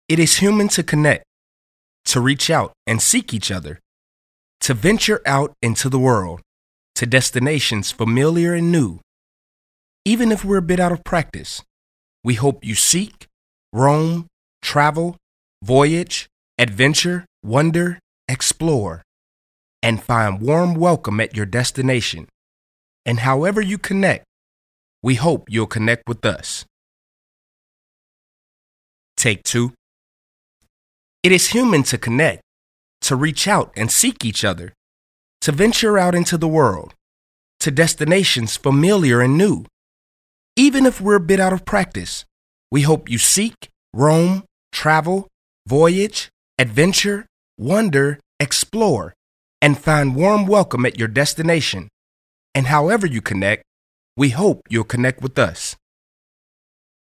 It is human to connect, to reach out and seek each other, to venture out into the world, to destinations familiar and new. Even if we're a bit out of practice, we hope you seek, roam, travel, voyage, adventure, wonder, explore, and find warm welcome at your destination. And however you connect, we hope you'll connect with us. Take 2. It is human to connect, to reach out and seek each other, to venture out into the world, to destinations familiar and new. Even if we're a bit out of practice, we hope you seek, roam, travel, voyage, adventure, wonder, explore, and find warm welcome at your destination. And however you connect, we hope you'll connect with us.